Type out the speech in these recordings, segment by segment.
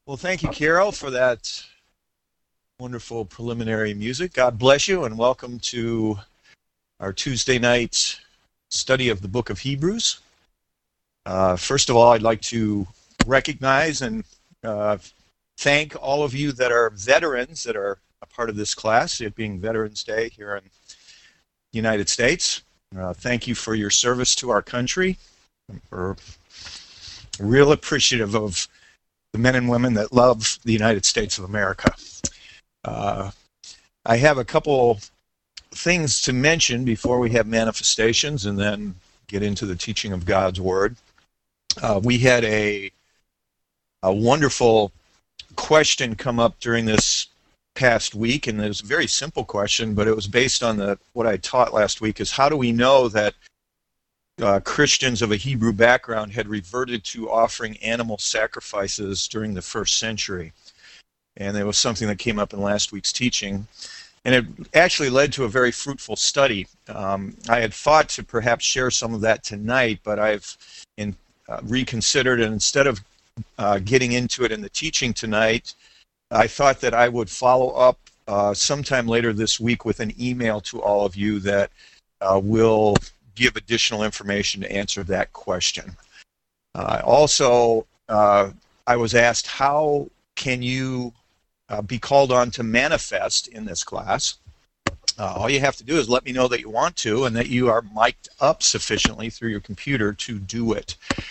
Well, thank you, Carol, for that wonderful preliminary music. God bless you, and welcome to our Tuesday night study of the book of Hebrews. First of all, I'd like to recognize and thank all of you that are veterans that are a part of this class, it being Veterans Day here in the United States. Thank you for your service to our country. We're real appreciative of the men and women that love the United States of America. I have a couple things to mention before we have manifestations and then get into the teaching of God's Word. We had a wonderful question come up during this past week, and it was a very simple question, but it was based on what I taught last week, is how do we know that Christians of a Hebrew background had reverted to offering animal sacrifices during the first century. And there was something that came up in last week's teaching. And it actually led to a very fruitful study. I had thought to perhaps share some of that tonight, but I've reconsidered, and instead of getting into it in the teaching tonight, I thought that I would follow up sometime later this week with an email to all of you that will give additional information to answer that question. Also, I was asked, how can you be called on to manifest in this class? All you have to do is let me know that you want to and that you are mic'd up sufficiently through your computer to do it.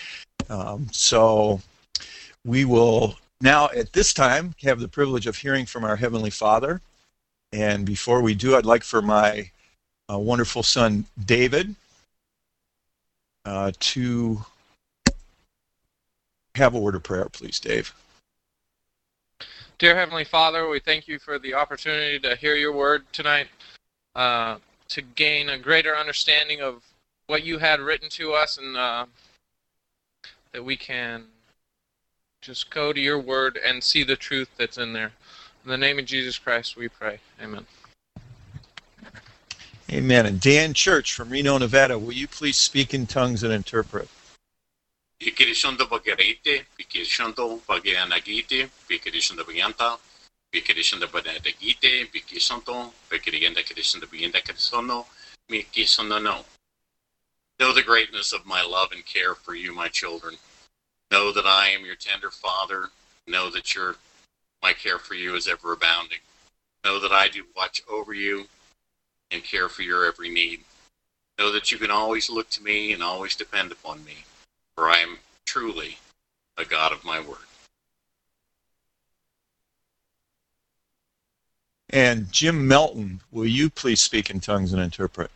So we will now, at this time, have the privilege of hearing from our Heavenly Father. And before we do, I'd like for my wonderful son, David, to have a word of prayer, please, Dave. Dear Heavenly Father, we thank you for the opportunity to hear your word tonight, to gain a greater understanding of what you had written to us, and that we can just go to your word and see the truth that's in there. In the name of Jesus Christ, we pray. Amen. Amen. And Dan Church from Reno, Nevada, will you please speak in tongues and interpret? Pikirishondo bagerite, pikirishondo bagianagite, pikirishondo bagianta, pikirishondo banadagite, pikishondo, pikirigenda kirishondo baginda kirisono, mikisono no. Know the greatness of my love and care for you, my children. Know that I am your tender father. Know that my care for you is ever abounding. Know that I do watch over you and care for your every need. Know that you can always look to me and always depend upon me, for I am truly a God of my word. And Jim Melton, will you please speak in tongues and interpret?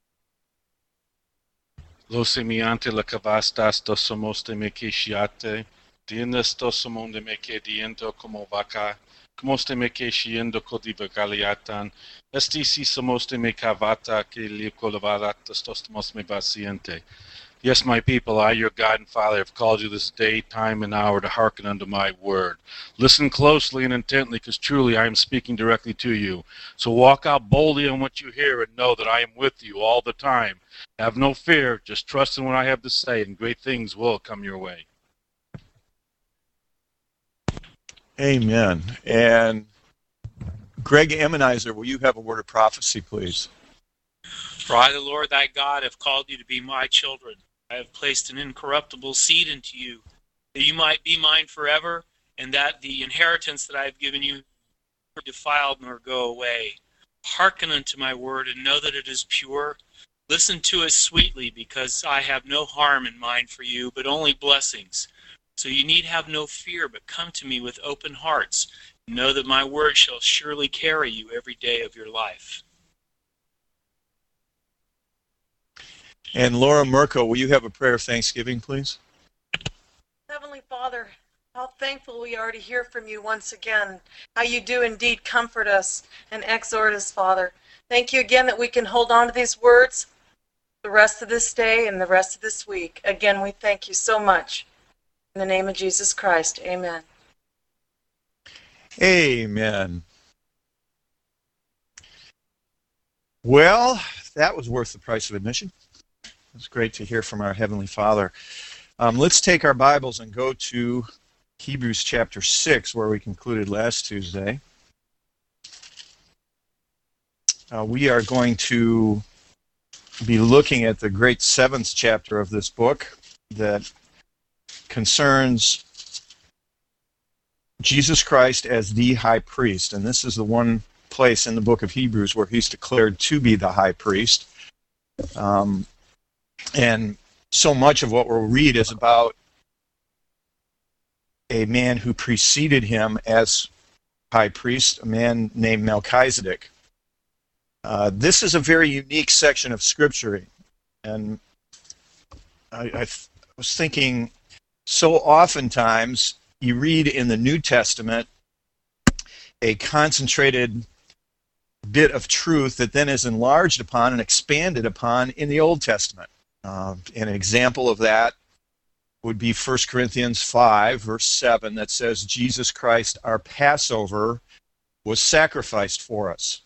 Lo semiante la cavastas dosomoste me quexiate, dienes dosomonde me que diento como vaca, Comoste me que shiendo codiva galiatan, estisi somoste me cavata que li colavaratas tostos me paciente. Yes, my people, I, your God and Father, have called you this day, time, and hour to hearken unto my word. Listen closely and intently, because truly I am speaking directly to you. So walk out boldly on what you hear and know that I am with you all the time. Have no fear, just trust in what I have to say, and great things will come your way. Amen. And Greg Emmenizer, will you have a word of prophecy, please? For I, the Lord thy God, have called you to be my children. I have placed an incorruptible seed into you, that you might be mine forever, and that the inheritance that I have given you never defiled nor go away. Hearken unto my word, and know that it is pure. Listen to it sweetly, because I have no harm in mind for you, but only blessings. So you need have no fear, but come to me with open hearts, and know that my word shall surely carry you every day of your life. And Laura Mirko, will you have a prayer of thanksgiving, please? Heavenly Father, how thankful we are to hear from you once again, how you do indeed comfort us and exhort us, Father. Thank you again that we can hold on to these words the rest of this day and the rest of this week. Again, we thank you so much. In the name of Jesus Christ, amen. Amen. Well, that was worth the price of admission. It's great to hear from our Heavenly Father. Let's take our Bibles and go to Hebrews chapter 6, where we concluded last Tuesday. We are going to be looking at the great 7th chapter of this book that concerns Jesus Christ as the high priest. And this is the one place in the book of Hebrews where he's declared to be the high priest. And so much of what we'll read is about a man who preceded him as high priest, a man named Melchizedek. This is a very unique section of Scripture, and I was thinking, so oftentimes you read in the New Testament a concentrated bit of truth that then is enlarged upon and expanded upon in the Old Testament. An example of that would be 1 Corinthians 5, verse 7, that says, Jesus Christ, our Passover, was sacrificed for us.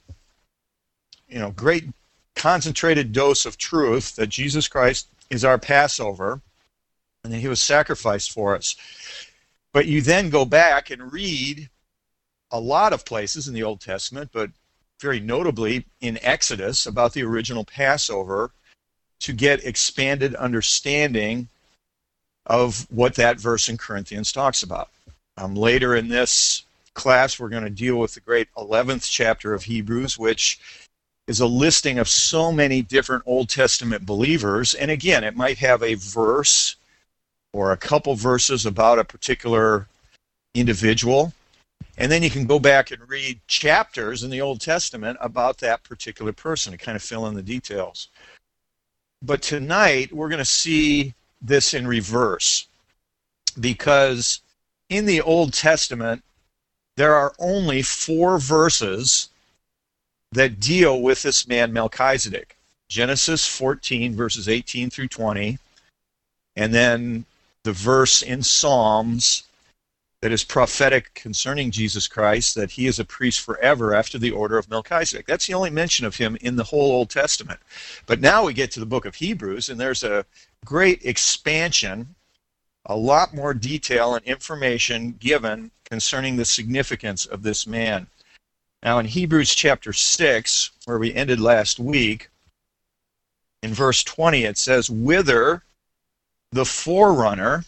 Great concentrated dose of truth that Jesus Christ is our Passover, and that he was sacrificed for us. But you then go back and read a lot of places in the Old Testament, but very notably in Exodus, about the original Passover, to get expanded understanding of what that verse in Corinthians talks about. Later in this class, we're going to deal with the great 11th chapter of Hebrews, which is a listing of so many different Old Testament believers. And again, it might have a verse or a couple verses about a particular individual. And then you can go back and read chapters in the Old Testament about that particular person to kind of fill in the details. But tonight, we're going to see this in reverse, because in the Old Testament, there are only 4 verses that deal with this man Melchizedek. Genesis 14, verses 18 through 20, and then the verse in Psalms that is prophetic concerning Jesus Christ, that he is a priest forever after the order of Melchizedek. That's the only mention of him in the whole Old Testament. But now we get to the book of Hebrews, and there's a great expansion, a lot more detail and information given concerning the significance of this man. Now in Hebrews chapter 6, where we ended last week, in verse 20 it says, "Whither the forerunner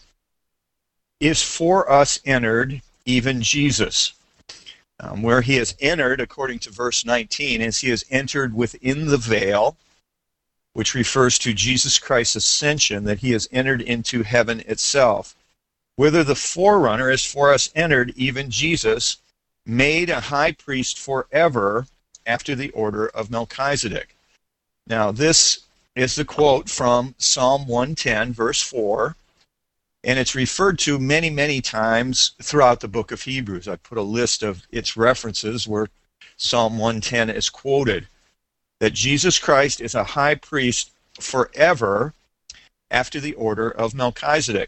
is for us entered, even Jesus." Where he has entered, according to verse 19, is he has entered within the veil, which refers to Jesus Christ's ascension, that he has entered into heaven itself. Whither the forerunner is for us entered, even Jesus, made a high priest forever after the order of Melchizedek. Now this is the quote from Psalm 110, verse 4, and it's referred to many, many times throughout the book of Hebrews. I put a list of its references where Psalm 110 is quoted, that Jesus Christ is a high priest forever after the order of Melchizedek.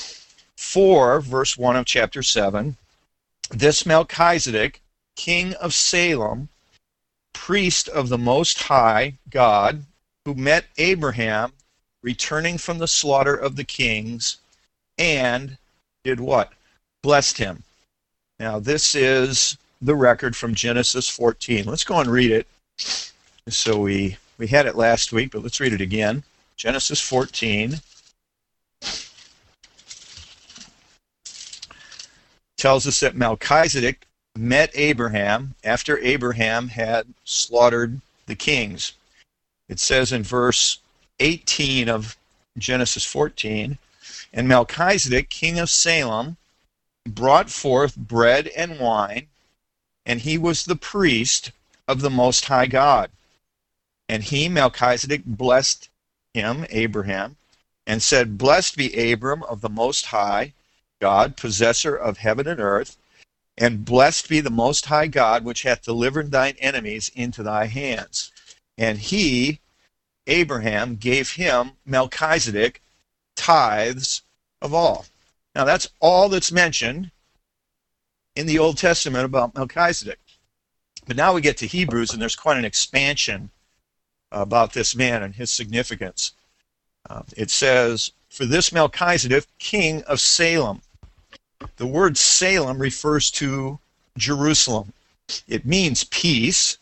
4, verse 1 of chapter 7, "This Melchizedek, king of Salem, priest of the Most High God, who met Abraham returning from the slaughter of the kings, and did what? Blessed him." Now this is the record from Genesis 14. Let's go and read it. So we had it last week, but let's read it again. Genesis 14 tells us that Melchizedek met Abraham after Abraham had slaughtered the kings. It says in verse 18 of Genesis 14, "And Melchizedek, king of Salem, brought forth bread and wine, and he was the priest of the Most High God. And he, Melchizedek, blessed him," Abraham, "and said, Blessed be Abram of the Most High God, possessor of heaven and earth, and blessed be the Most High God, which hath delivered thine enemies into thy hands. And he, Abraham, gave him, Melchizedek, tithes of all." Now that's all that's mentioned in the Old Testament about Melchizedek. But now we get to Hebrews, and there's quite an expansion about this man and his significance. It says, "For this Melchizedek, king of Salem." The word Salem refers to Jerusalem. It means peace,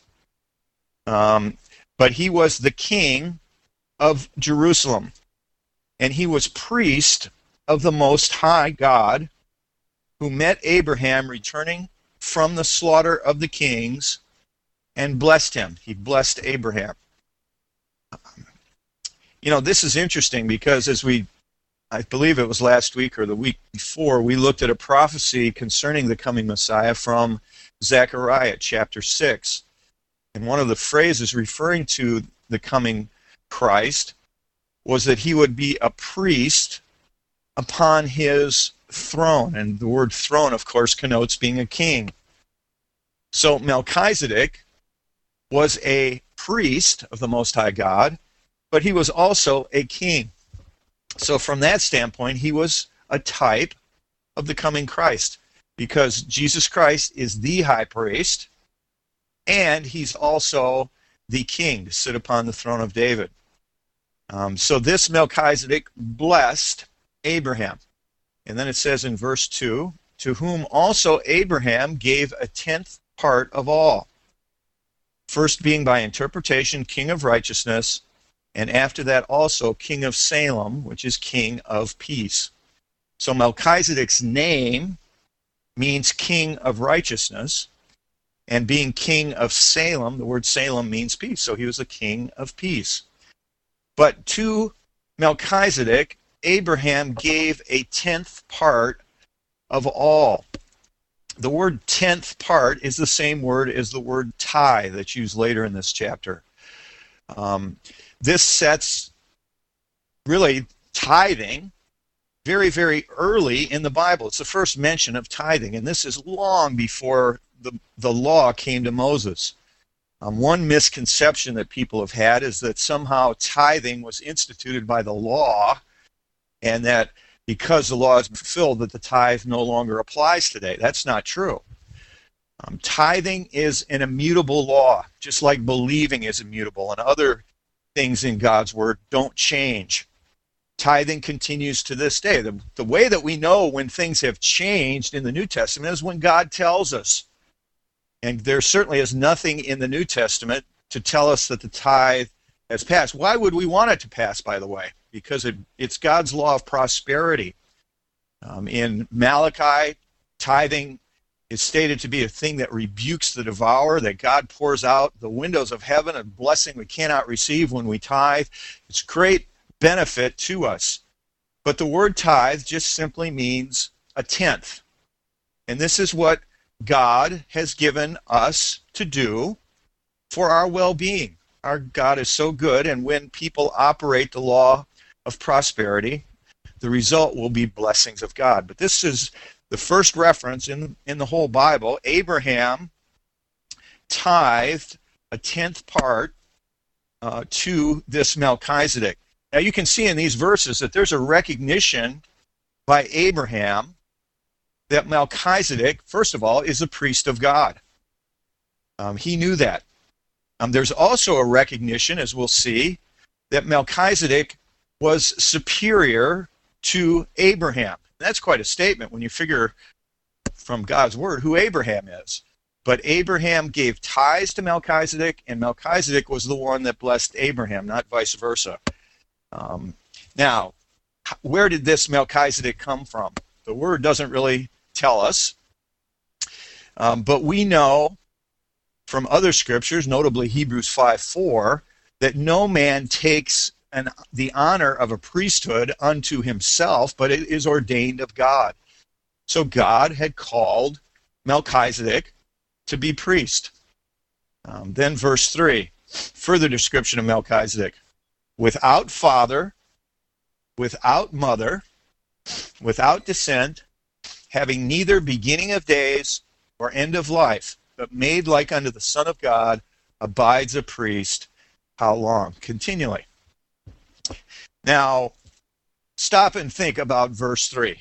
but he was the king of Jerusalem, and he was priest of the Most High God, who met Abraham returning from the slaughter of the kings and blessed him. He blessed Abraham. You know, this is interesting because I believe it was last week or the week before, we looked at a prophecy concerning the coming Messiah from Zechariah chapter 6. And one of the phrases referring to the coming Christ was that he would be a priest upon his throne. And the word throne, of course, connotes being a king. So Melchizedek was a priest of the Most High God, but he was also a king. So from that standpoint, he was a type of the coming Christ, because Jesus Christ is the high priest, and he's also the king to sit upon the throne of David. So this Melchizedek blessed Abraham. And then it says in verse 2, to whom also Abraham gave a tenth part of all. First being by interpretation king of righteousness, and after that also king of Salem, which is king of peace. So Melchizedek's name means king of righteousness, and being king of Salem, the word Salem means peace, so he was a king of peace. But to Melchizedek, Abraham gave a tenth part of all. The word tenth part is the same word as the word tithe that's used later in this chapter. This sets really tithing very, very early in the Bible. It's the first mention of tithing, and this is long before the law came to Moses. One misconception that people have had is that somehow tithing was instituted by the law, and that because the law is fulfilled, that the tithe no longer applies today. That's not true. Tithing is an immutable law, just like believing is immutable, and other things in God's Word don't change. Tithing continues to this day. The way that we know when things have changed in the New Testament is when God tells us. And there certainly is nothing in the New Testament to tell us that the tithe has passed. Why would we want it to pass, by the way? Because it's God's law of prosperity. In Malachi, tithing is stated to be a thing that rebukes the devourer, that God pours out the windows of heaven, a blessing we cannot receive when we tithe. It's great benefit to us. But the word tithe just simply means a tenth. And this is what God has given us to do for our well-being. Our God is so good, and when people operate the law of prosperity, the result will be blessings of God. But this is the first reference in the whole Bible. Abraham tithed a tenth part to this Melchizedek. Now you can see in these verses that there's a recognition by Abraham that Melchizedek, first of all, is a priest of God. He knew that. There's also a recognition, as we'll see, that Melchizedek was superior to Abraham. That's quite a statement when you figure from God's Word who Abraham is. But Abraham gave tithes to Melchizedek, and Melchizedek was the one that blessed Abraham, not vice versa. Now, where did this Melchizedek come from? The Word doesn't really tell us. But we know from other scriptures, notably Hebrews 5:4, that no man takes the honor of a priesthood unto himself, but it is ordained of God. So God had called Melchizedek to be priest. Then verse 3, further description of Melchizedek. Without father, without mother, without descent, having neither beginning of days or end of life, but made like unto the Son of God, abides a priest. How long? Continually. Now, stop and think about verse 3.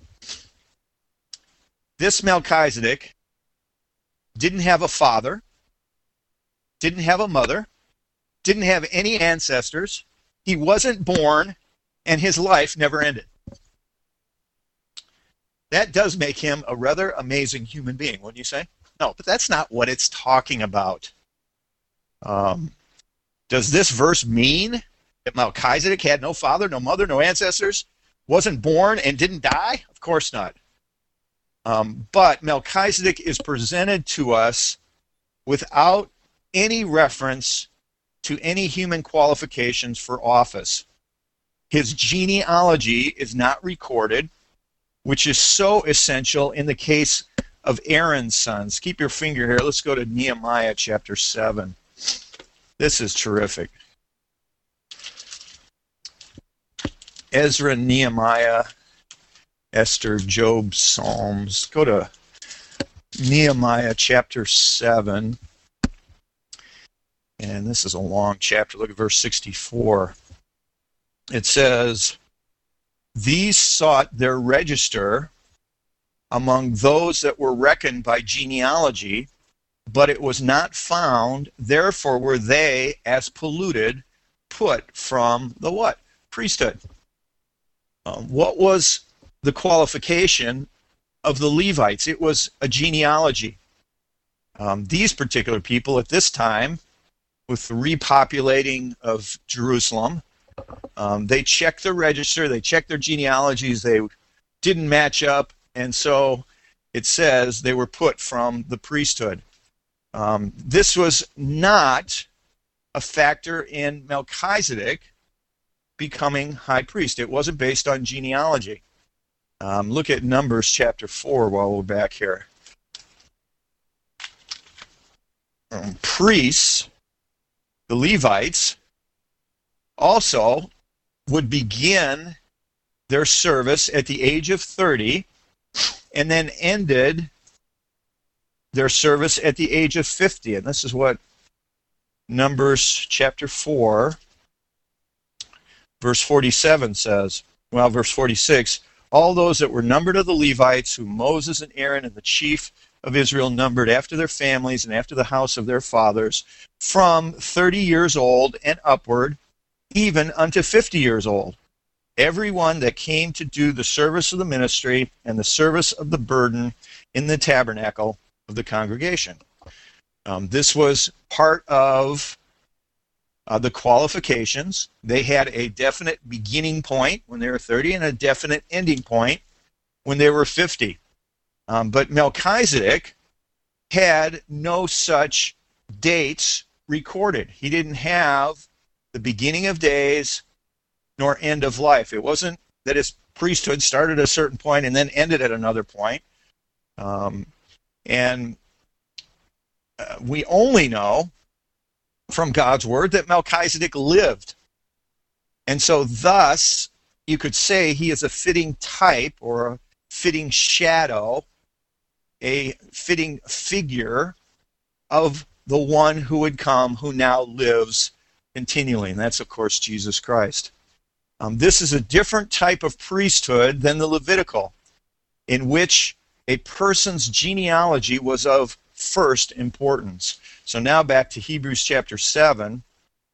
This Melchizedek didn't have a father, didn't have a mother, didn't have any ancestors. He wasn't born, and his life never ended. that does make him a rather amazing human being, wouldn't you say? No, but that's not what it's talking about. Does this verse mean that Melchizedek had no father, no mother, no ancestors, wasn't born, and didn't die? Of course not. But Melchizedek is presented to us without any reference to any human qualifications for office. His genealogy is not recorded, which is so essential in the case of Aaron's sons. Keep your finger here. Let's go to Nehemiah chapter 7. This is terrific. Ezra, Nehemiah, Esther, Job, Psalms. Go to Nehemiah chapter 7. And this is a long chapter. Look at verse 64. It says, "These sought their register among those that were reckoned by genealogy, but it was not found. Therefore were they, as polluted, put from the what? Priesthood." What was the qualification of the Levites? It was a genealogy. These particular people at this time, with the repopulating of Jerusalem, they checked the register, they checked their genealogies, they didn't match up, and so it says they were put from the priesthood. This was not a factor in Melchizedek becoming high priest. It wasn't based on genealogy. Look at Numbers chapter 4 while we're back here. Priests, the Levites, also would begin their service at the age of 30 and then ended their service at the age of 50. And this is what Numbers chapter 4, verse 47 says. Well, verse 46, "All those that were numbered of the Levites, whom Moses and Aaron and the chief of Israel numbered after their families and after the house of their fathers, from 30 years old and upward, even unto 50 years old. Everyone that came to do the service of the ministry and the service of the burden in the tabernacle of the congregation." This was part of the qualifications. They had a definite beginning point when they were 30 and a definite ending point when they were 50. But Melchizedek had no such dates recorded. He didn't have the beginning of days nor end of life. It wasn't that his priesthood started at a certain point and then ended at another point. We only know from God's word that Melchizedek lived. And so thus, you could say he is a fitting type or a fitting shadow, a fitting figure of the one who would come, who now lives continually. And that's, of course, Jesus Christ. This is a different type of priesthood than the Levitical, in which a person's genealogy was of first importance. So now back to Hebrews chapter 7.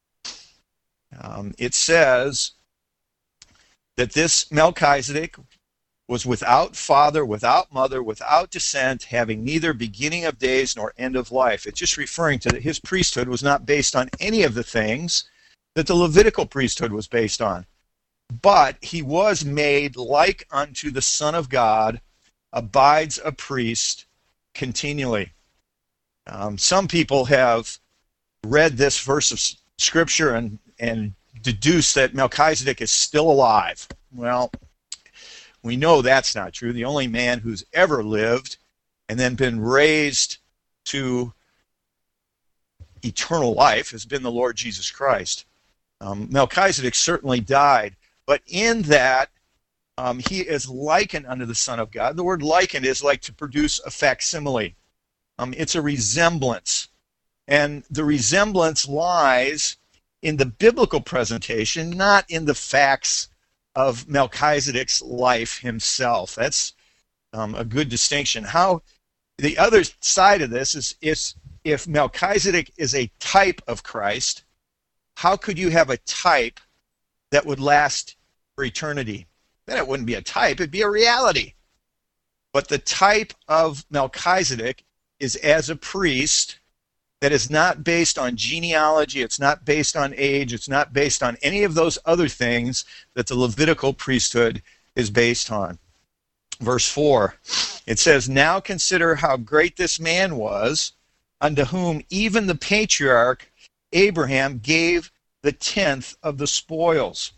It says that this Melchizedek was without father, without mother, without descent, having neither beginning of days nor end of life. It's just referring to that his priesthood was not based on any of the things that the Levitical priesthood was based on. But he was made like unto the Son of God, abides a priest continually. Some people have read this verse of Scripture and deduced that Melchizedek is still alive. Well, we know that's not true. The only man who's ever lived and then been raised to eternal life has been the Lord Jesus Christ. Melchizedek certainly died, but in that he is likened unto the Son of God. The word likened is like to produce a facsimile. It's a resemblance. And the resemblance lies in the biblical presentation, not in the facts of Melchizedek's life himself. That's a good distinction. How the other side of this is if Melchizedek is a type of Christ, how could you have a type that would last for eternity? Then it wouldn't be a type, it'd be a reality. But the type of Melchizedek is as a priest that is not based on genealogy, it's not based on age, it's not based on any of those other things that the Levitical priesthood is based on. Verse 4, it says, "Now consider how great this man was, unto whom even the patriarch Abraham gave the tenth of the spoils."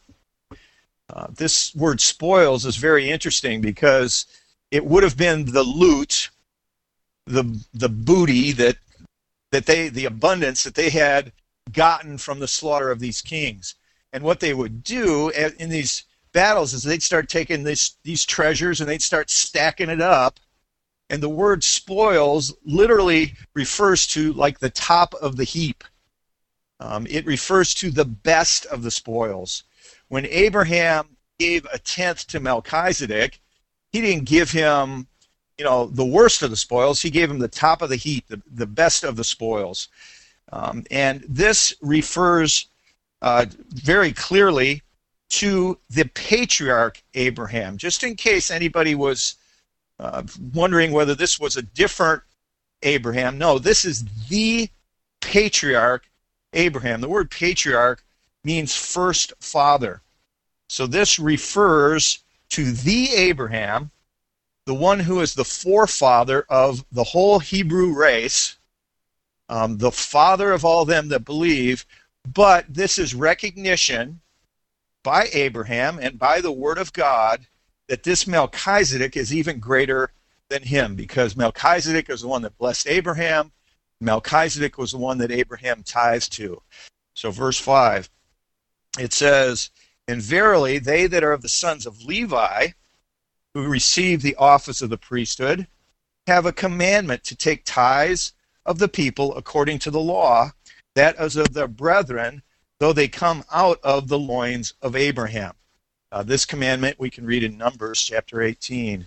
This word spoils is very interesting because it would have been the loot, the booty the abundance that they had gotten from the slaughter of these kings. And what they would do in these battles is they'd start taking these treasures and they'd start stacking it up. And the word spoils literally refers to like the top of the heap. It refers to the best of the spoils. When Abraham gave a tenth to Melchizedek, he didn't give him, the worst of the spoils. He gave him the top of the heap, the best of the spoils. And this refers very clearly to the patriarch Abraham. Just in case anybody was wondering whether this was a different Abraham. No, this is the patriarch Abraham. The word patriarch means first father. So this refers to the Abraham, the one who is the forefather of the whole Hebrew race, the father of all them that believe. But this is recognition by Abraham and by the word of God that this Melchizedek is even greater than him, because Melchizedek is the one that blessed Abraham. Melchizedek was the one that Abraham tithed to. So verse 5, it says, "And verily they that are of the sons of Levi, who receive the office of the priesthood, have a commandment to take tithes of the people according to the law, that as of their brethren, though they come out of the loins of Abraham." This commandment we can read in Numbers chapter 18.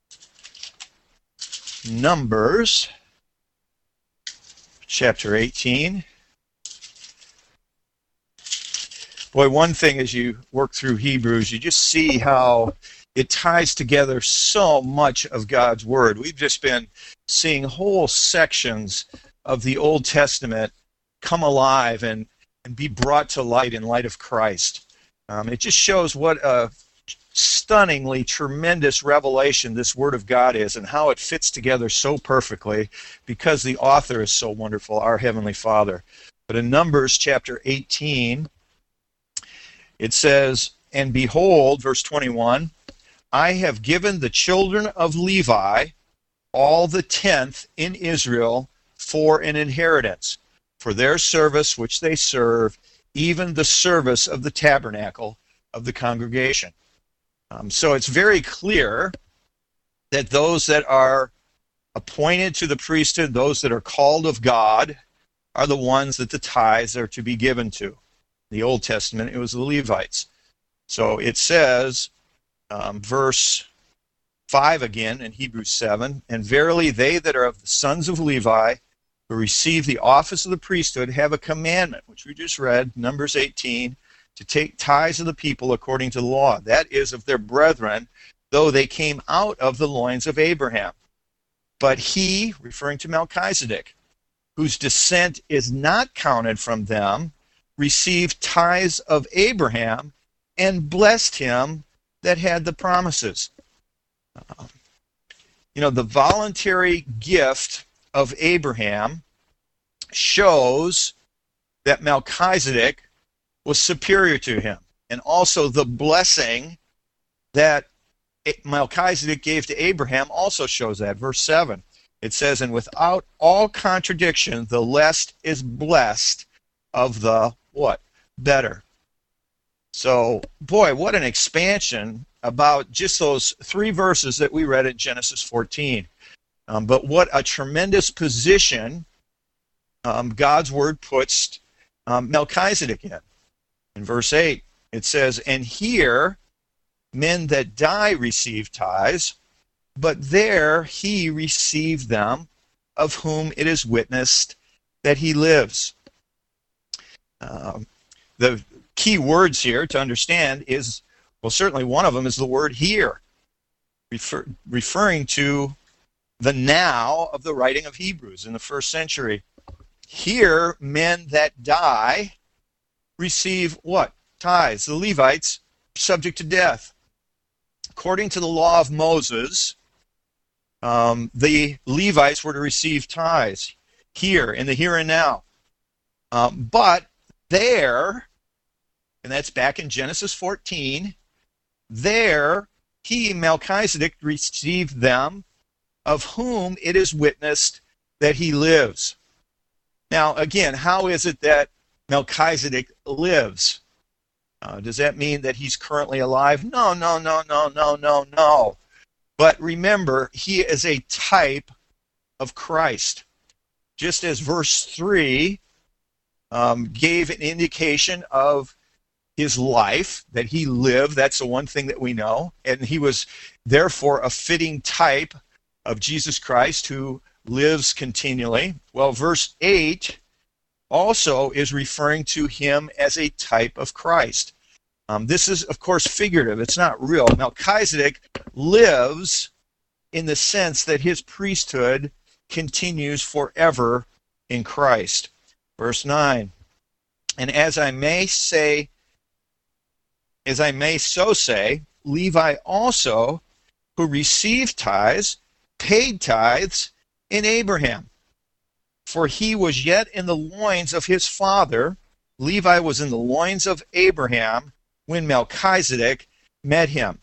Numbers chapter 18. Boy, one thing as you work through Hebrews, you just see how it ties together so much of God's Word. We've just been seeing whole sections of the Old Testament come alive and be brought to light in light of Christ. It just shows what a stunningly tremendous revelation this Word of God is and how it fits together so perfectly because the author is so wonderful, our Heavenly Father. But in Numbers chapter 18, it says, "And behold," verse 21, "I have given the children of Levi all the tenth in Israel for an inheritance, for their service which they serve, even the service of the tabernacle of the congregation." So it's very clear that those that are appointed to the priesthood, those that are called of God, are the ones that the tithes are to be given to. In the Old Testament, it was the Levites. So it says, verse 5 again in Hebrews 7, "And verily they that are of the sons of Levi, who receive the office of the priesthood, have a commandment," which we just read, Numbers 18, "to take tithes of the people according to the law, that is, of their brethren, though they came out of the loins of Abraham. But he," referring to Melchizedek, "whose descent is not counted from them, received tithes of Abraham and blessed him that had the promises." The voluntary gift of Abraham shows that Melchizedek was superior to him. And also the blessing that Melchizedek gave to Abraham also shows that. Verse 7, it says, "And without all contradiction, the less is blessed of the" what? "Better." So, boy, what an expansion about just those 3 verses that we read in Genesis 14. But what a tremendous position God's Word puts Melchizedek in. In verse 8, it says, "And here men that die receive tithes, but there he received them, of whom it is witnessed that he lives." The key words here to understand is, well, certainly one of them is the word "here." referring to the now of the writing of Hebrews in the first century. Here, men that die receive what? Tithes. The Levites, subject to death. According to the law of Moses, the Levites were to receive tithes here, in the here and now. But there, and that's back in Genesis 14, there he, Melchizedek, received them, of whom it is witnessed that he lives. Now, again, how is it that Melchizedek lives? Does that mean that he's currently alive? No. But remember, he is a type of Christ. Just as verse 3 gave an indication of his life, that he lived, that's the one thing that we know, and he was therefore a fitting type of Jesus Christ who lives continually. Well, verse 8 also is referring to him as a type of Christ. This is, of course, figurative. It's not real. Melchizedek lives in the sense that his priesthood continues forever in Christ. Verse 9, and as I may so say, Levi also, who received tithes, paid tithes in Abraham. For he was yet in the loins of his father. Levi was in the loins of Abraham when Melchizedek met him.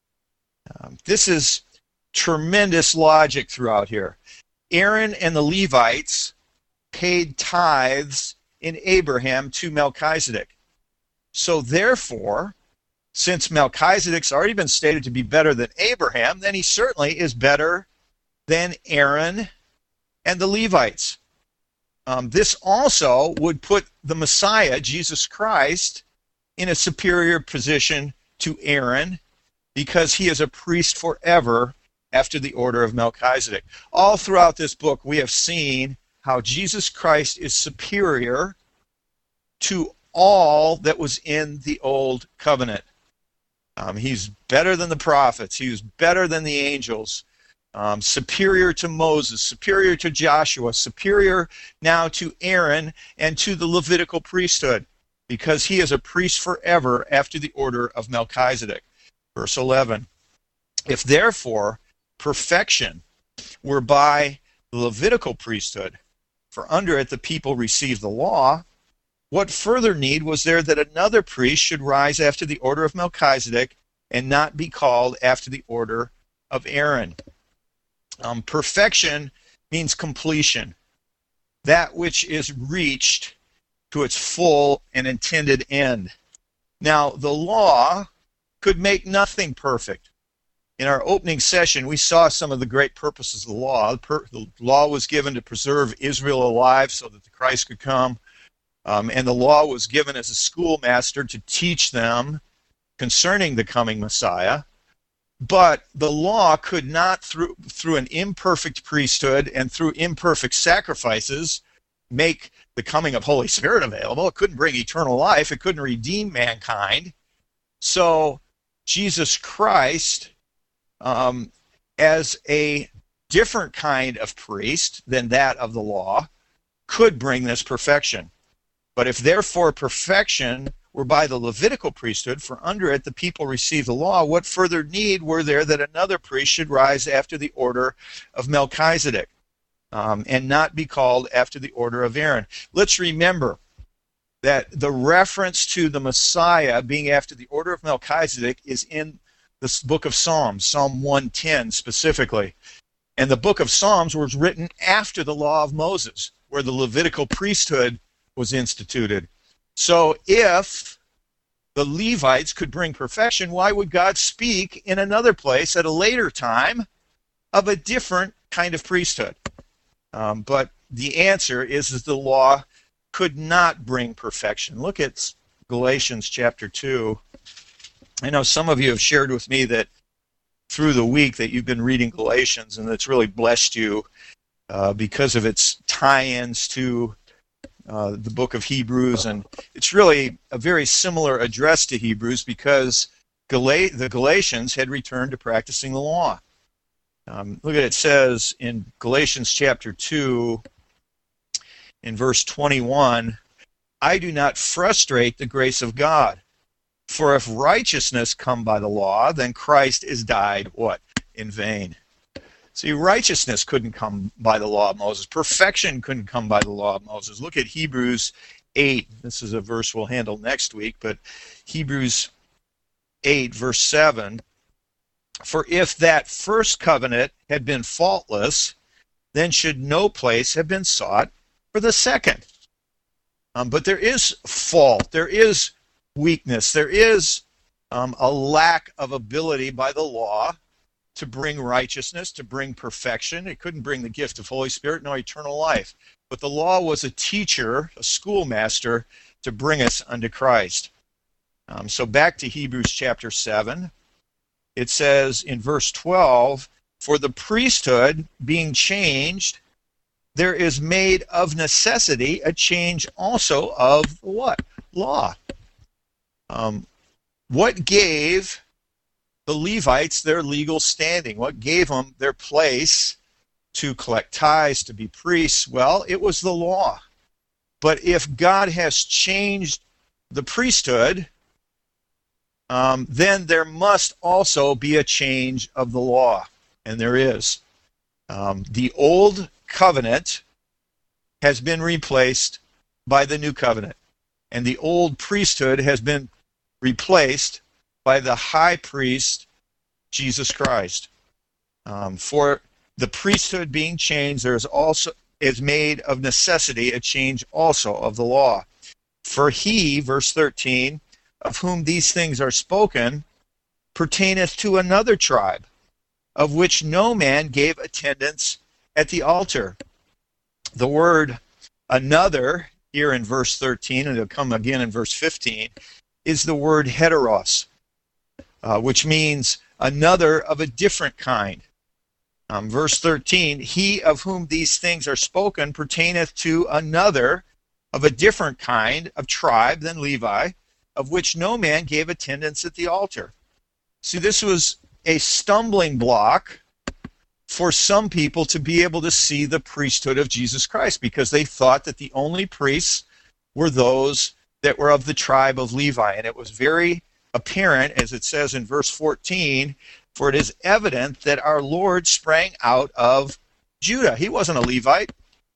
This is tremendous logic throughout here. Aaron and the Levites paid tithes in Abraham to Melchizedek. So therefore, since Melchizedek's already been stated to be better than Abraham, then he certainly is better than Aaron and the Levites. This also would put the Messiah, Jesus Christ, in a superior position to Aaron because he is a priest forever after the order of Melchizedek. All throughout this book, we have seen how Jesus Christ is superior to all that was in the Old Covenant. He's better than the prophets. He was better than the angels. Superior to Moses, superior to Joshua, superior now to Aaron and to the Levitical priesthood, because he is a priest forever after the order of Melchizedek. Verse 11, if therefore perfection were by the Levitical priesthood, for under it the people received the law, what further need was there that another priest should rise after the order of Melchizedek and not be called after the order of Aaron? Perfection means completion, that which is reached to its full and intended end. Now, the law could make nothing perfect. In our opening session, we saw some of the great purposes of the law. The law was given to preserve Israel alive so that the Christ could come, and the law was given as a schoolmaster to teach them concerning the coming Messiah. But the law could not, through an imperfect priesthood and through imperfect sacrifices, make the coming of Holy Spirit available. It couldn't bring eternal life. It couldn't redeem mankind. So Jesus Christ, as a different kind of priest than that of the law, could bring this perfection. But if therefore perfection were by the Levitical priesthood, for under it the people received the law, what further need were there that another priest should rise after the order of Melchizedek, and not be called after the order of Aaron? Let's remember that the reference to the Messiah being after the order of Melchizedek is in this book of Psalms, Psalm 110 specifically. And the book of Psalms was written after the law of Moses, where the Levitical priesthood was instituted. So if the Levites could bring perfection, why would God speak in another place at a later time of a different kind of priesthood? But the answer is that the law could not bring perfection. Look at Galatians chapter 2. I know some of you have shared with me that through the week that you've been reading Galatians, and it's really blessed you because of its tie-ins to the book of Hebrews, and it's really a very similar address to Hebrews because the Galatians had returned to practicing the law. Look at it, says in Galatians chapter 2, in verse 21, I do not frustrate the grace of God. For if righteousness come by the law, then Christ is died, what? In vain. See, righteousness couldn't come by the law of Moses. Perfection couldn't come by the law of Moses. Look at Hebrews 8. This is a verse we'll handle next week, but Hebrews 8, verse 7. For if that first covenant had been faultless, then should no place have been sought for the second. But there is fault, there is weakness, there is a lack of ability by the law to bring righteousness, to bring perfection. It couldn't bring the gift of Holy Spirit nor eternal life. But the law was a teacher, a schoolmaster, to bring us unto Christ. So back to Hebrews chapter 7. It says in verse 12, for the priesthood being changed, there is made of necessity a change also of what? Law. What gave the Levites their legal standing? What gave them their place to collect tithes, to be priests? Well, it was the law. But if God has changed the priesthood, then there must also be a change of the law. And there is. The old covenant has been replaced by the new covenant. And the old priesthood has been replaced by the high priest, Jesus Christ. For the priesthood being changed, there is made of necessity a change also of the law. For he, verse 13, of whom these things are spoken, pertaineth to another tribe, of which no man gave attendance at the altar. The word another, here in verse 13, and it'll come again in verse 15, is the word heteros, which means another of a different kind. Verse 13, he of whom these things are spoken pertaineth to another of a different kind of tribe than Levi, of which no man gave attendance at the altar. See, this was a stumbling block for some people to be able to see the priesthood of Jesus Christ, because they thought that the only priests were those that were of the tribe of Levi. And it was very apparent, as it says in verse 14, for it is evident that our Lord sprang out of Judah. He wasn't a Levite.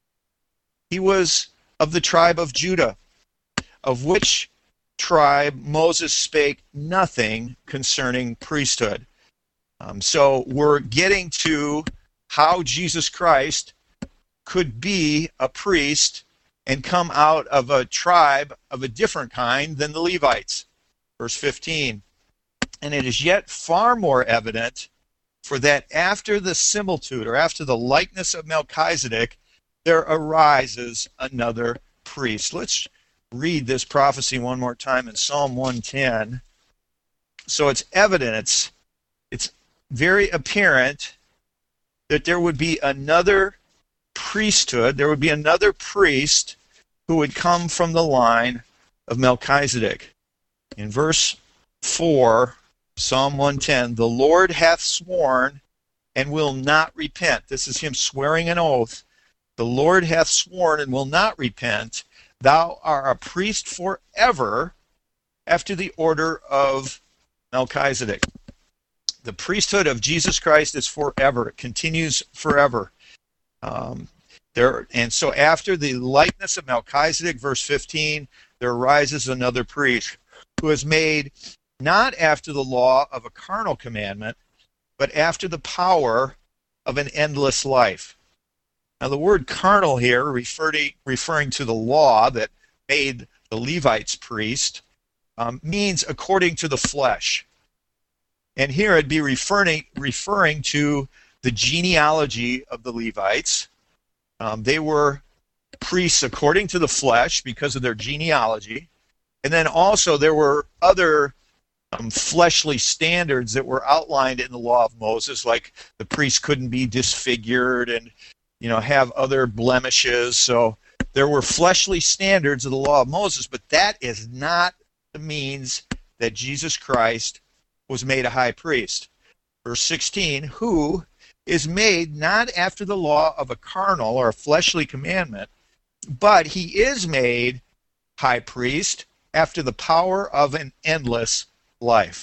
He was of the tribe of Judah, of which tribe Moses spake nothing concerning priesthood. So we're getting to how Jesus Christ could be a priest and come out of a tribe of a different kind than the Levites. Verse 15, and it is yet far more evident, for that after the similitude, or after the likeness of Melchizedek, there arises another priest. Let's read this prophecy one more time in Psalm 110. So it's evident, it's very apparent that there would be another priesthood, there would be another priest who would come from the line of Melchizedek. In verse 4, Psalm 110, the Lord hath sworn and will not repent. This is him swearing an oath. The Lord hath sworn and will not repent. Thou art a priest forever after the order of Melchizedek. The priesthood of Jesus Christ is forever. It continues forever. And so after the likeness of Melchizedek, verse 15, there arises another priest who is made not after the law of a carnal commandment, but after the power of an endless life. Now the word carnal here, referring to the law that made the Levites priest, means according to the flesh. And here it'd be referring to the genealogy of the Levites. They were priests according to the flesh because of their genealogy. And then also there were other fleshly standards that were outlined in the law of Moses, like the priest couldn't be disfigured and have other blemishes. So there were fleshly standards of the law of Moses, but that is not the means that Jesus Christ was made a high priest. Verse 16, who is made not after the law of a carnal or a fleshly commandment, but he is made high priest after the power of an endless life.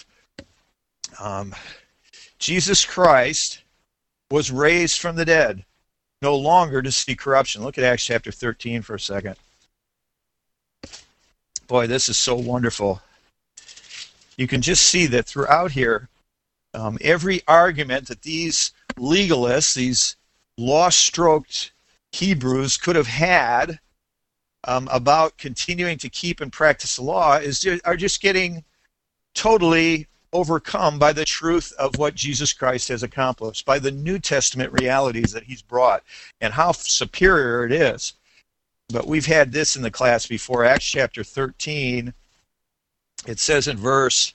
Jesus Christ was raised from the dead, no longer to see corruption. Look at Acts chapter 13 for a second. Boy, this is so wonderful. You can just see that throughout here, every argument that these legalists, these law-stroked Hebrews could have had about continuing to keep and practice the law are just getting totally overcome by the truth of what Jesus Christ has accomplished, by the New Testament realities that he's brought, and how superior it is. But we've had this in the class before. Acts chapter 13, it says in verse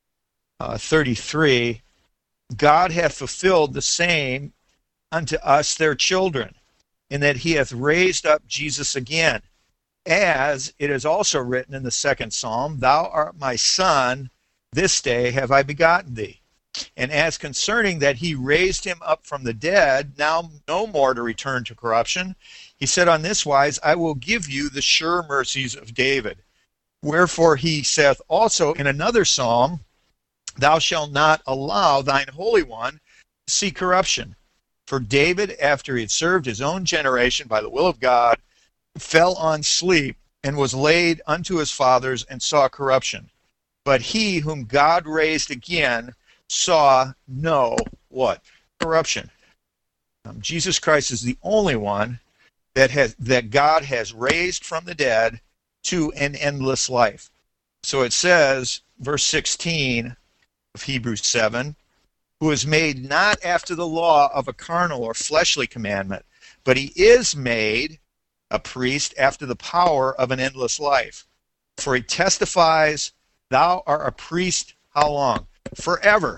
33, God hath fulfilled the same unto us their children, in that he hath raised up Jesus again, as it is also written in the second psalm, Thou art my son, this day have I begotten thee. And as concerning that he raised him up from the dead, now no more to return to corruption, he said on this wise, I will give you the sure mercies of David. Wherefore he saith also in another psalm, Thou shalt not allow thine Holy One to see corruption. For David, after he had served his own generation by the will of God, fell on sleep and was laid unto his fathers and saw corruption. But he whom God raised again saw no what? Corruption. Jesus Christ is the only one that God has raised from the dead to an endless life. So it says, verse 16 of Hebrews 7, who is made not after the law of a carnal or fleshly commandment, but he is made a priest after the power of an endless life. For he testifies, Thou art a priest how long? Forever.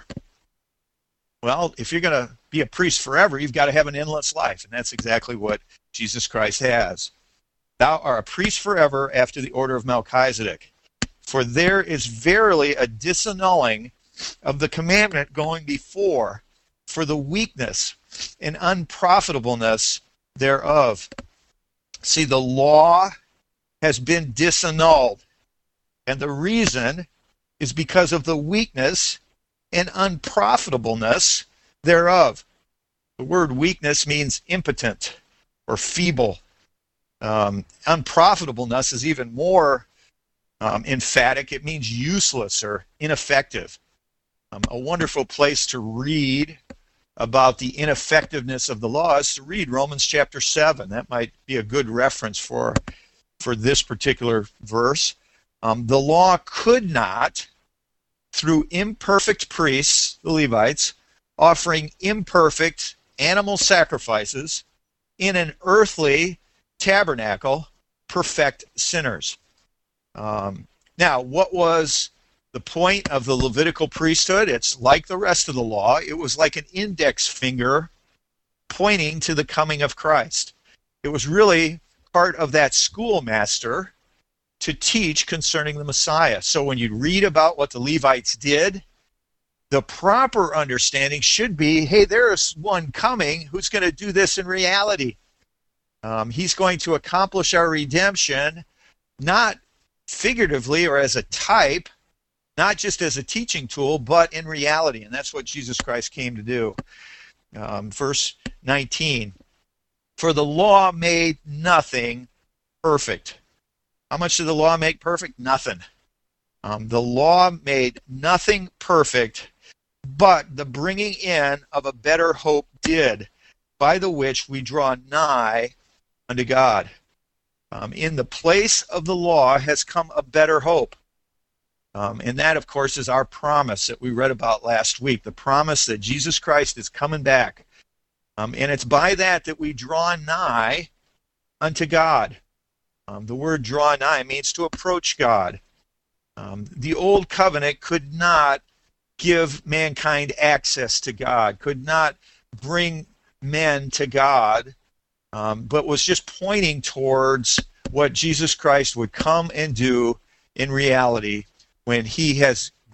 Well, if you're going to be a priest forever, you've got to have an endless life, and that's exactly what Jesus Christ has. Thou art a priest forever after the order of Melchizedek. For there is verily a disannulling of the commandment going before, for the weakness and unprofitableness thereof. See, the law has been disannulled, and the reason is because of the weakness and unprofitableness thereof. The word weakness means impotent or feeble. Unprofitableness is even more emphatic. It means useless or ineffective. A wonderful place to read about the ineffectiveness of the law is to read Romans chapter 7. That might be a good reference for this particular verse. The law could not, through imperfect priests, the Levites, offering imperfect animal sacrifices in an earthly tabernacle, perfect sinners. Now, what was the point of the Levitical priesthood? It's like the rest of the law. It was like an index finger pointing to the coming of Christ. It was really part of that schoolmaster to teach concerning the Messiah. So when you read about what the Levites did, the proper understanding should be, hey, there is one coming who's going to do this in reality. He's going to accomplish our redemption, not figuratively or as a type, not just as a teaching tool, but in reality. And that's what Jesus Christ came to do. Verse 19, for the law made nothing perfect. How much did the law make perfect? Nothing. The law made nothing perfect, but the bringing in of a better hope did, by the which we draw nigh unto God. In the place of the law has come a better hope. And that, of course, is our promise that we read about last week, the promise that Jesus Christ is coming back. And it's by that we draw nigh unto God. The word draw nigh means to approach God. The old covenant could not give mankind access to God, could not bring men to God, but was just pointing towards what Jesus Christ would come and do in reality when he has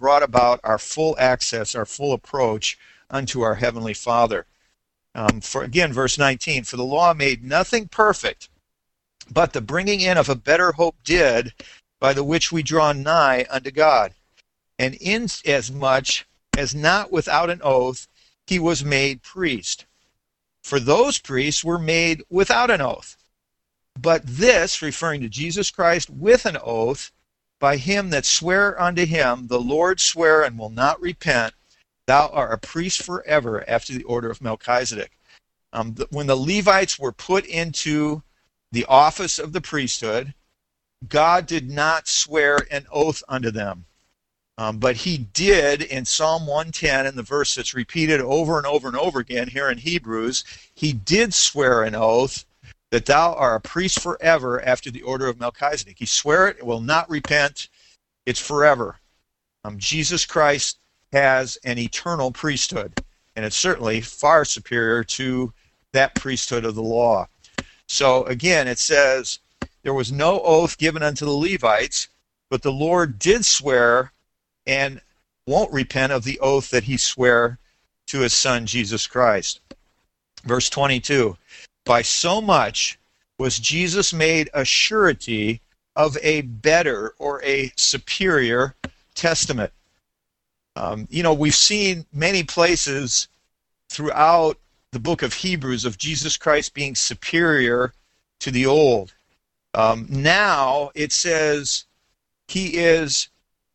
brought about our full access, our full approach unto our Heavenly Father. Again, verse 19, for the law made nothing perfect, but the bringing in of a better hope did, by the which we draw nigh unto God. And inasmuch as not without an oath he was made priest. For those priests were made without an oath. But this, referring to Jesus Christ, with an oath, by him that sware unto him, the Lord sware and will not repent, thou art a priest forever after the order of Melchizedek. When the Levites were put into the office of the priesthood, God did not swear an oath unto them. But he did in Psalm 110, in the verse that's repeated over and over and over again here in Hebrews, he did swear an oath that thou art a priest forever after the order of Melchizedek. He swore it will not repent. It's forever. Jesus Christ has an eternal priesthood, and it's certainly far superior to that priesthood of the law. So again, it says, there was no oath given unto the Levites, but the Lord did swear and won't repent of the oath that he swore to his Son, Jesus Christ. Verse 22, by so much was Jesus made a surety of a better or a superior testament. We've seen many places throughout the book of Hebrews of Jesus Christ being superior to the old. Now it says he is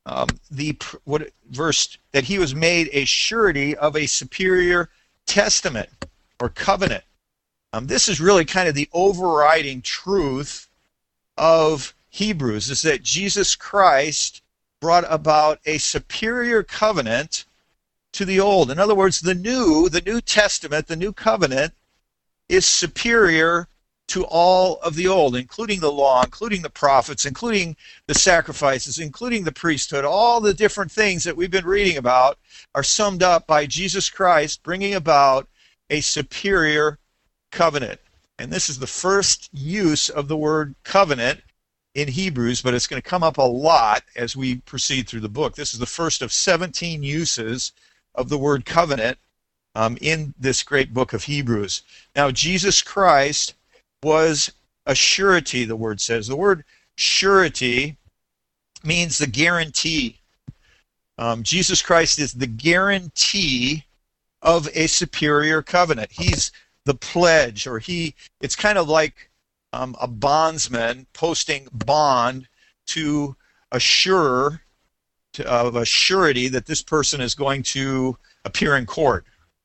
verse that he was made a surety of a superior testament or covenant. This is really kind of the overriding truth of Hebrews, is that Jesus Christ brought about a superior covenant to the old. In other words, the New Testament, the New Covenant, is superior to all of the old, including the law, including the prophets, including the sacrifices, including the priesthood. All the different things that we've been reading about are summed up by Jesus Christ bringing about a superior covenant. And this is the first use of the word covenant in Hebrews, but it's going to come up a lot as we proceed through the book. This is the first of 17 uses of the word covenant in this great book of Hebrews. Now, Jesus Christ was a surety, the word says. The word surety means the guarantee. Jesus Christ is the guarantee of a superior covenant. He's the pledge, or it's kind of like a bondsman posting bond to assure of a surety that this person is going to appear in court.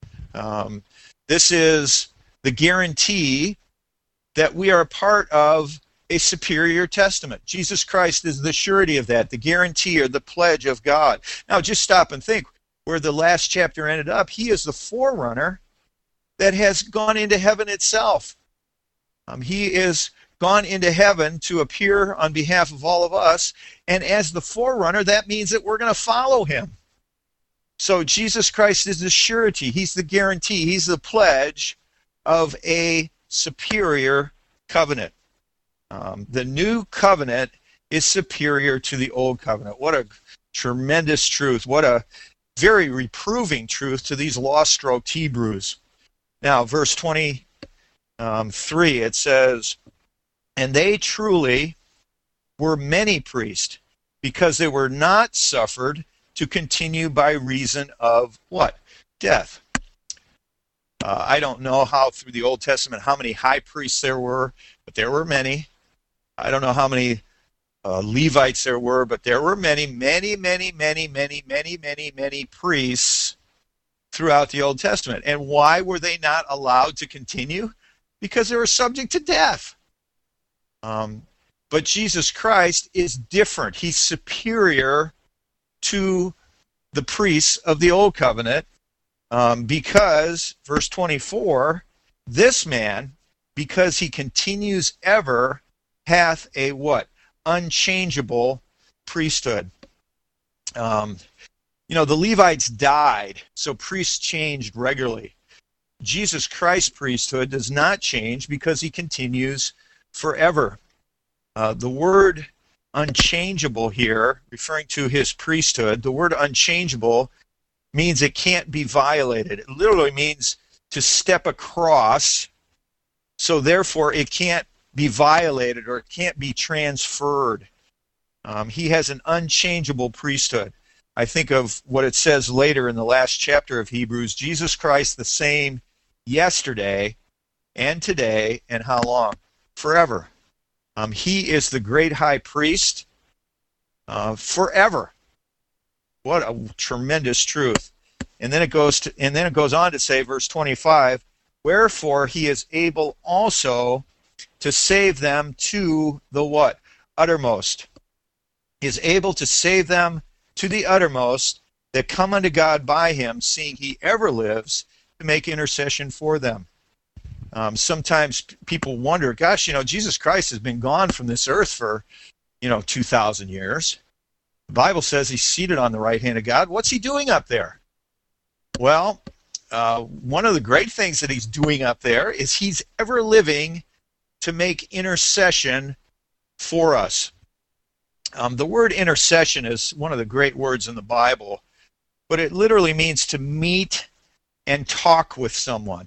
This is the guarantee that we are a part of a superior testament. Jesus Christ is the surety of that, the guarantee or the pledge of God. Now just stop and think where the last chapter ended up. He is the forerunner that has gone into heaven itself. He is gone into heaven to appear on behalf of all of us, and as the forerunner, that means that we're going to follow him. So Jesus Christ is the surety. He's the guarantee. He's the pledge of a superior covenant. The new covenant is superior to the old covenant. What a tremendous truth. What a very reproving truth to these law-stroked Hebrews. Now, verse 23, it says, and they truly were many priests, because they were not suffered to continue by reason of what? Death. I don't know how through the Old Testament how many high priests there were, but there were many. I don't know how many Levites there were, but there were many priests throughout the Old Testament. And why were they not allowed to continue? Because they were subject to death. But Jesus Christ is different. He's superior to the priests of the Old Covenant. Because, verse 24, this man, because he continues ever, hath a what? Unchangeable priesthood. The Levites died, so priests changed regularly. Jesus Christ's priesthood does not change because he continues forever. The word unchangeable here, referring to his priesthood. The word unchangeable means it can't be violated. It literally means to step across, so therefore it can't be violated or it can't be transferred. He has an unchangeable priesthood. I think of what it says later in the last chapter of Hebrews, Jesus Christ the same yesterday and today, and how long? Forever. He is the great high priest forever. What a tremendous truth. And then it goes on to say, verse 25, wherefore he is able also to save them to the what? Uttermost. He is able to save them to the uttermost that come unto God by him, seeing he ever lives to make intercession for them. Sometimes people wonder, gosh, Jesus Christ has been gone from this earth for, 2,000 years. The Bible says he's seated on the right hand of God. What's he doing up there? Well, one of the great things that he's doing up there is he's ever living to make intercession for us. The word intercession is one of the great words in the Bible, but it literally means to meet and talk with someone.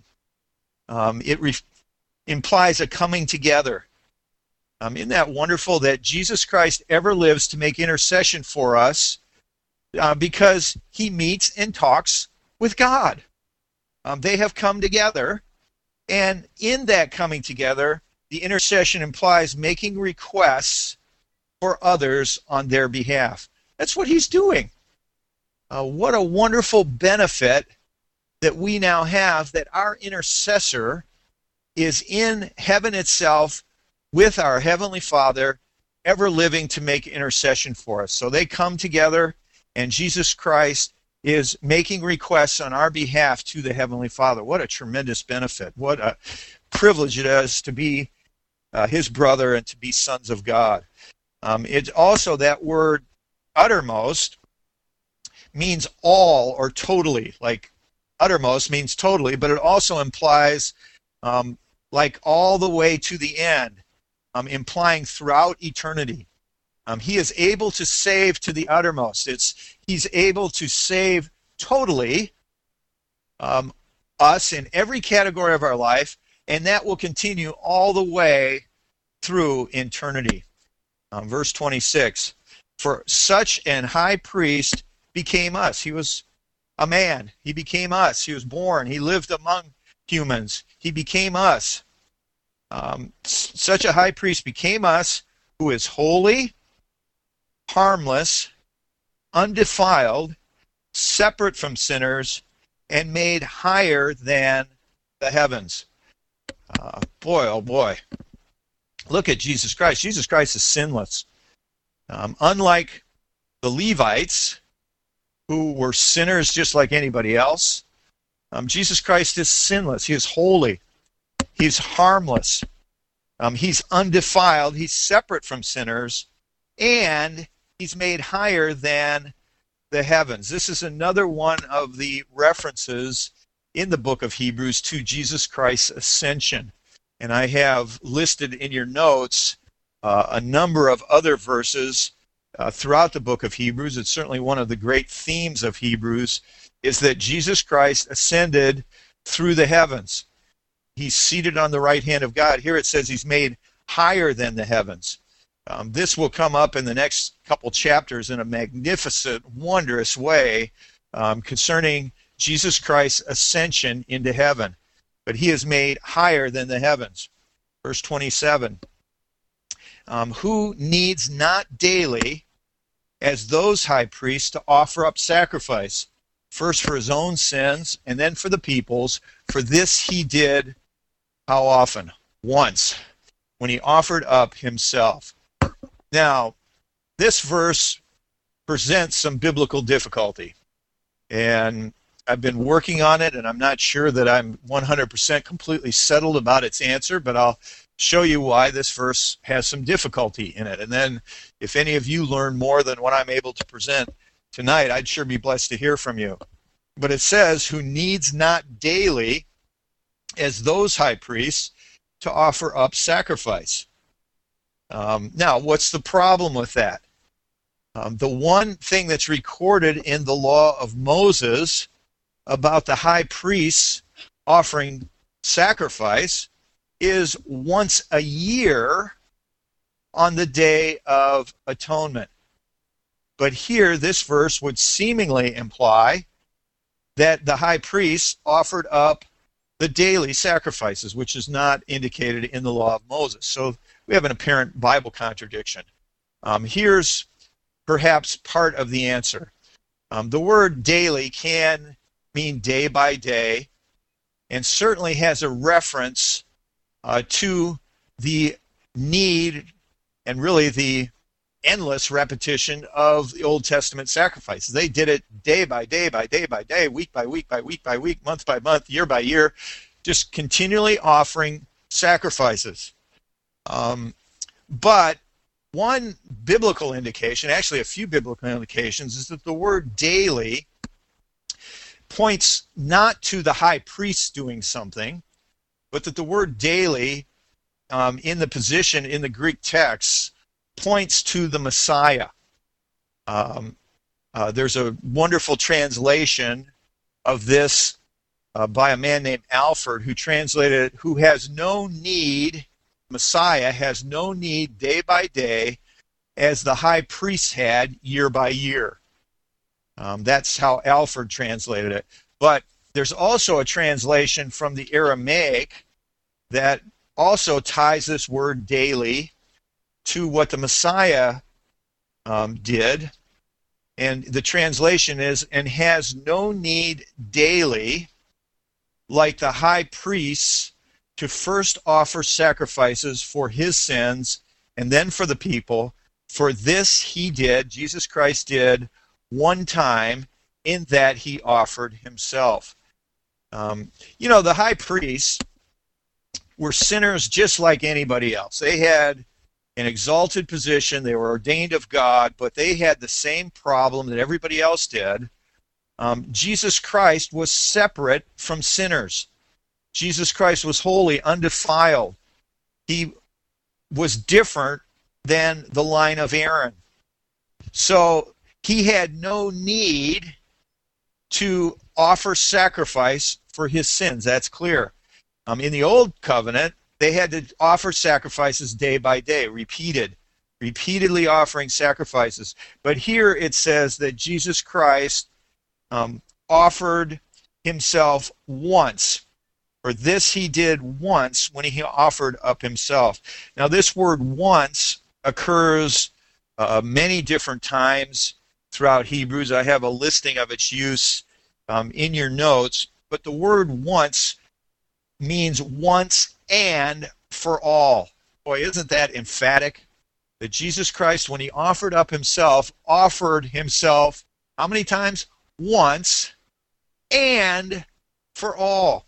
It implies a coming together. Isn't that wonderful that Jesus Christ ever lives to make intercession for us because he meets and talks with God. They have come together, and in that coming together, the intercession implies making requests for others on their behalf. That's what he's doing. What a wonderful benefit that we now have, that our intercessor is in heaven itself with our Heavenly Father, ever living to make intercession for us. So they come together, and Jesus Christ is making requests on our behalf to the Heavenly Father. What a tremendous benefit. What a privilege it is to be his brother and to be sons of God. It's also, that word uttermost means all or totally. Like uttermost means totally, but it also implies like all the way to the end, implying throughout eternity. He is able to save to the uttermost. He's able to save totally us in every category of our life, and that will continue all the way through eternity. Verse 26, for such an high priest became us. He was a man. He became us. He was born. He lived among humans. He became us. Such a high priest became us, who is holy, harmless, undefiled, separate from sinners, and made higher than the heavens. Boy, oh boy. Look at Jesus Christ. Jesus Christ is sinless. Unlike the Levites, who were sinners just like anybody else, Jesus Christ is sinless. He is holy. He's harmless. He's undefiled. He's separate from sinners. And he's made higher than the heavens. This is another one of the references in the book of Hebrews to Jesus Christ's ascension. And I have listed in your notes a number of other verses throughout the book of Hebrews. It's certainly one of the great themes of Hebrews, is that Jesus Christ ascended through the heavens. He's seated on the right hand of God. Here it says he's made higher than the heavens. This will come up in the next couple chapters in a magnificent, wondrous way concerning Jesus Christ's ascension into heaven. But he is made higher than the heavens. Verse 27, who needs not daily, as those high priests, to offer up sacrifice, first for his own sins, and then for the people's. For this he did, how often? Once, when he offered up himself. Now, this verse presents some biblical difficulty, and I've been working on it, and I'm not sure that I'm 100% completely settled about its answer, but I'll show you why this verse has some difficulty in it. And then if any of you learn more than what I'm able to present tonight, I'd sure be blessed to hear from you. But it says, who needs not daily, as those high priests, to offer up sacrifice. Now, what's the problem with that? The one thing that's recorded in the law of Moses about the high priests offering sacrifice is once a year on the Day of Atonement. But here, this verse would seemingly imply that the high priests offered up the daily sacrifices, which is not indicated in the law of Moses. So we have an apparent Bible contradiction. Here's perhaps part of the answer. The word daily can mean day by day, and certainly has a reference to the need and really the endless repetition of the Old Testament sacrifices. They did it day by day by day by day, week by week by week by week, month by month, year by year, just continually offering sacrifices. But one biblical indication, actually a few biblical indications, is that the word daily points not to the high priest doing something, but that the word daily in the position in the Greek text points to the Messiah. There's a wonderful translation of this by a man named Alford, who translated it, who has no need, Messiah has no need day by day as the high priest had year by year. That's how Alford translated it. But there's also a translation from the Aramaic that also ties this word daily to what the Messiah did. And the translation is, and has no need daily, like the high priests, to first offer sacrifices for his sins and then for the people. For this he did, Jesus Christ did, one time, in that he offered himself. The high priests were sinners just like anybody else. They had an exalted position. They were ordained of God, but they had the same problem that everybody else did. Jesus Christ was separate from sinners. Jesus Christ was holy, undefiled. He was different than the line of Aaron. So he had no need to offer sacrifice for his sins. That's clear. In the Old Covenant, they had to offer sacrifices day by day, repeatedly offering sacrifices. But here it says that Jesus Christ offered himself once. For this he did once when he offered up himself. Now this word once occurs many different times throughout Hebrews. I have a listing of its use in your notes. But the word once means once and for all. Boy, isn't that emphatic? That Jesus Christ, when he offered up himself, offered himself how many times? Once and for all.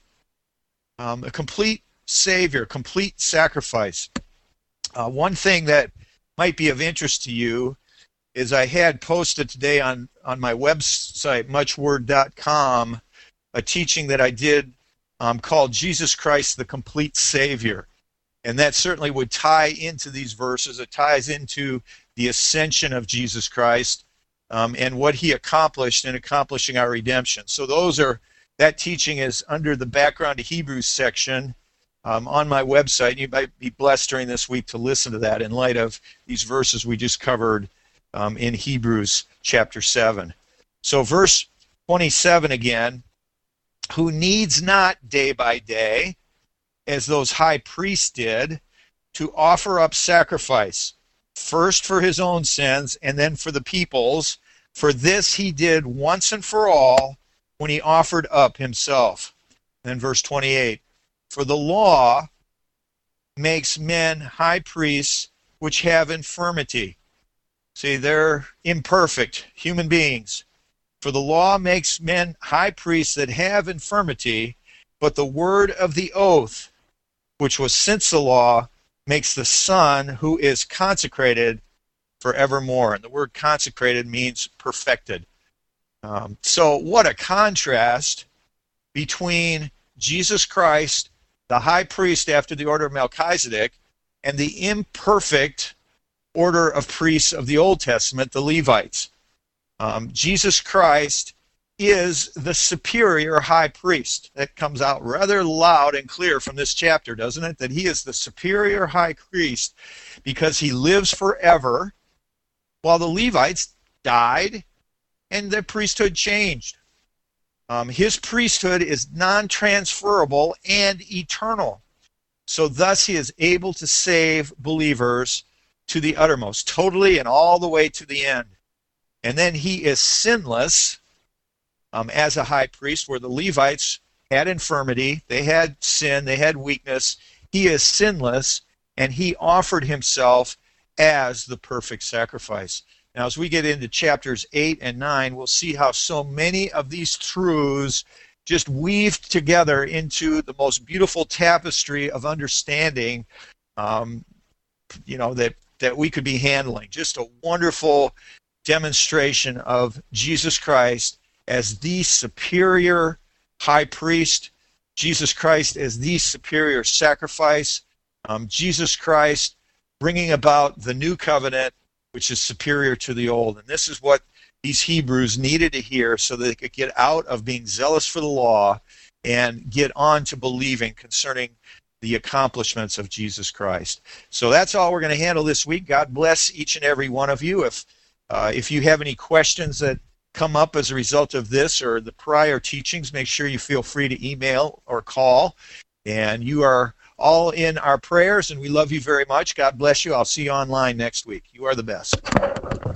A complete Savior, complete sacrifice. One thing that might be of interest to you is I had posted today on my website, muchword.com, a teaching that I did called Jesus Christ, the Complete Savior. And that certainly would tie into these verses. It ties into the ascension of Jesus Christ and what he accomplished in accomplishing our redemption. So that teaching is under the Background to Hebrews section on my website. You might be blessed during this week to listen to that in light of these verses we just covered in Hebrews chapter 7. So verse 27 again, who needs not day by day, as those high priests did, to offer up sacrifice, first for his own sins and then for the people's. For this he did once and for all when he offered up himself. Then verse 28, for the law makes men high priests which have infirmity. See, they're imperfect human beings. For the law makes men high priests that have infirmity, but the word of the oath, which was since the law, makes the Son who is consecrated forevermore. And the word consecrated means perfected. So what a contrast between Jesus Christ, the high priest after the order of Melchizedek, and the imperfect order of priests of the Old Testament, the Levites. Jesus Christ is the superior high priest. That comes out rather loud and clear from this chapter, doesn't it? That he is the superior high priest because he lives forever, while the Levites died and the priesthood changed. His priesthood is non-transferable and eternal. So thus he is able to save believers to the uttermost, totally and all the way to the end. And then he is sinless as a high priest, where the Levites had infirmity, they had sin, they had weakness. He is sinless, and he offered himself as the perfect sacrifice. Now, as we get into chapters 8 and 9, we'll see how so many of these truths just weaved together into the most beautiful tapestry of understanding, that we could be handling. Just a wonderful demonstration of Jesus Christ as the superior high priest, Jesus Christ as the superior sacrifice, Jesus Christ bringing about the new covenant, which is superior to the old. And this is what these Hebrews needed to hear so that they could get out of being zealous for the law and get on to believing concerning the accomplishments of Jesus Christ. So that's all we're going to handle this week. God bless each and every one of you. If you have any questions that come up as a result of this or the prior teachings, make sure you feel free to email or call. And you are all in our prayers, and we love you very much. God bless you. I'll see you online next week. You are the best.